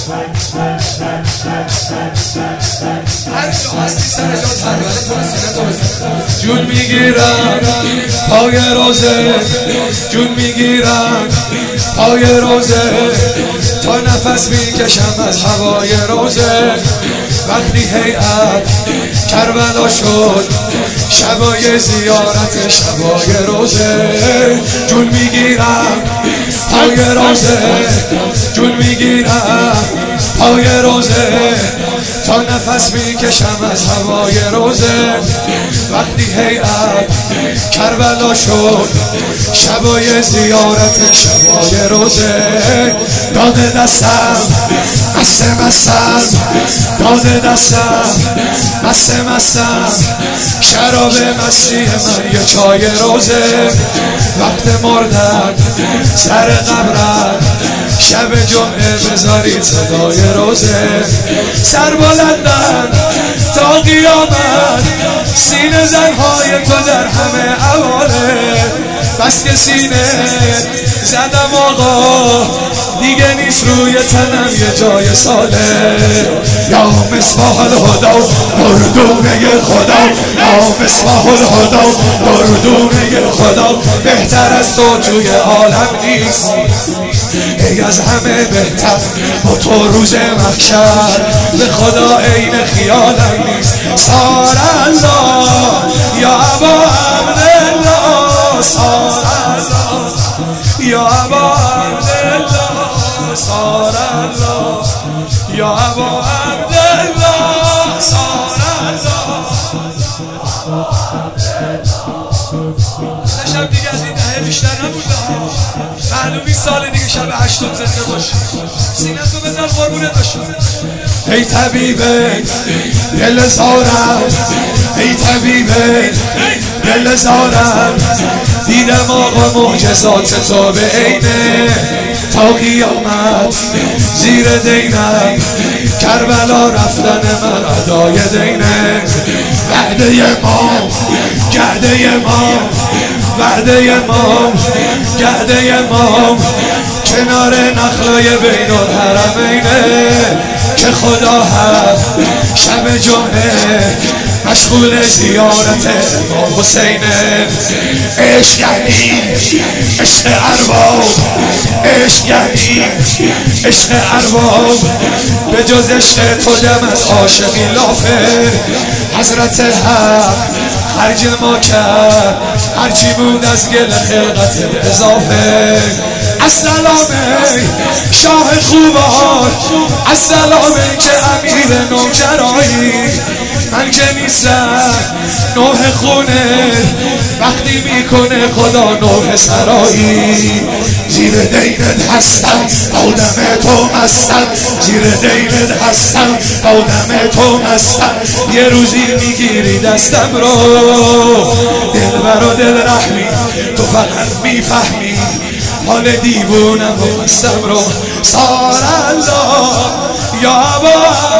جون میگیرم پای روزه، جون میگیرم پای روزه، تا نفس میکشم از هوای روزه. وقتی هیئت کربلا شد، شبای زیارت شبای روزه، جون میگیرم پای روزه، جون میگیرم پای روزه، تا نفس میکشم از هوای روزه. وقتی هیئت کربلا شد، شبای زیارت شبای روزه، داده دستم مستم، داده دستم مستم، شراب مستی من یه چای روزه. وقت مردن سر قبرم، شب جمعه بذارید صدای روزه. سر بلندن تا قیامت، سینه زنهای تو در همه عواره. بس که سینه زدم آقا، دیگه نیست روی تنم یه جای ساله. یا مصباح الهدا مردونه خدا، یا مصباح الهدا مردونه خدا، بهتر از تو توی عالم نیست، ای از همه بهتر با تو روز محشر، به خدا عین خیالم نیست. سار الله یا ابا عبدالله، سار الله یا ابا عبدالله، سار الله یا ابا عبدالله، سار الله. شب دیگه از این دهه بیشتر نبوده، معلوم 20 سال دیگه شب 8 زنده باشه. سینه‌تو بزن قربونت بشم. ای طبیب دل زارم، ای طبیب دل زارم، دیدم آقا معجزات تو به عینه. تا قیامت زیر دینم، کربلا رفتن من ادای دینه. وعده امام گرده امام، وعده امام گرده امام، کنار نخلای بین الحرمینه. که خدا هست شب جمعه مشغول زیارت امام حسینه. عشق یعنی عشق ارباب، عشق یعنی عشق ارباب، به جز عشق تو دم از عاشقی لافه. حضرت حق خرج ما کرد، هرچی بود از گل خلقت اضافه. السلامه شاه خوبان، السلامه که امیر نوجرایی، من که نیستم نوح خونه، وقتی میکنه خدا نوح سرایی. زیر دینت هستم آدم تو مستم، زیر دینت هستم آدم تو مستم. یه روزی میگیری دستم رو، دلبر و دل رحمی، تو فقط میفهمی حال دیوونم و مستم رو. سار الله یا ابا